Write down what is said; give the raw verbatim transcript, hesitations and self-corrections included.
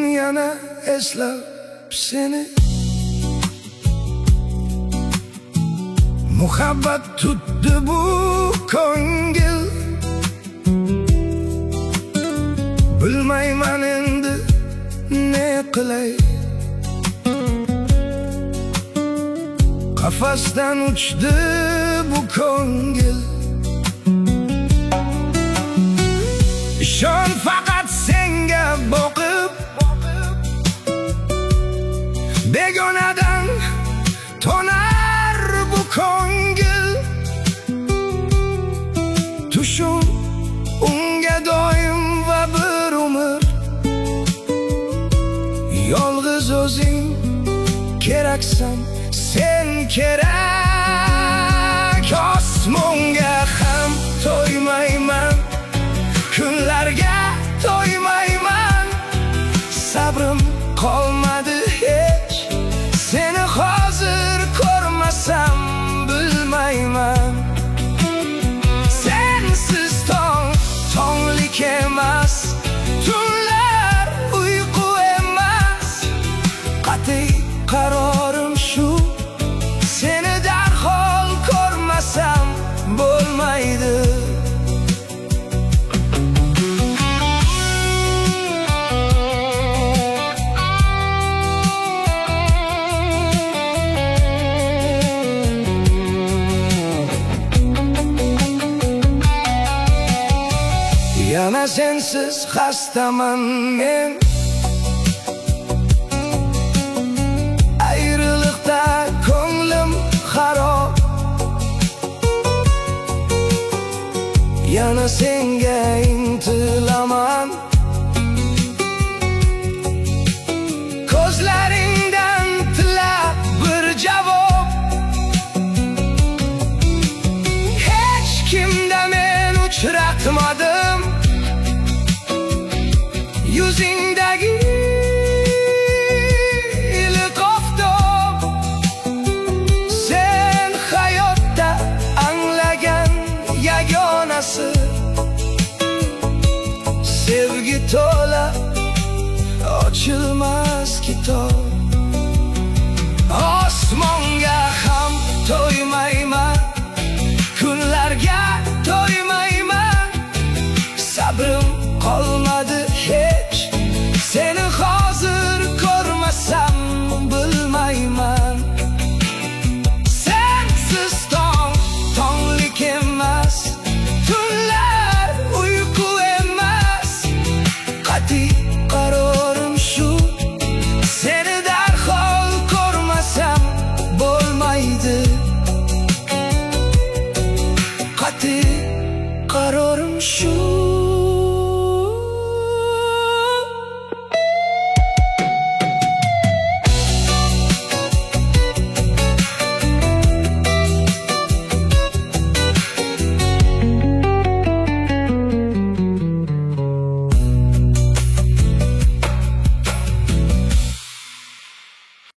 bugun yana eslab seni. Muhabbat tutdi bu ko'ngil, bilmayman endi ne qilay. Qafasdan uchdi bu ko'ngil. Ishon faqat senga boqib, begonadan tonar bu ko'ngil. Tushun unga doim va bir umr, yolg'iz o'zing keraksan, sen kerak. Osmonga ham to'ymayman, kunlarga to'ymayman, sabrim qolmadi hech. Seni hozir ko'rmasam bilmayman. Sensiz tong tonglik emas, tunlar uyqu emas. Qat'iy qarorim shu, seni darhol ko'rmasam bo'lmaydi. Yana sensiz xastaman men, ayriliqda ko'nglim xarob. Yana senga intilaman, ko'zlaringdan tilab bir javob. Hech kimda men uchratmadim yuzingdagi iliq oftob. Sen hayotda anglagan yagonasi, sevgi to'la ochilmas kitob.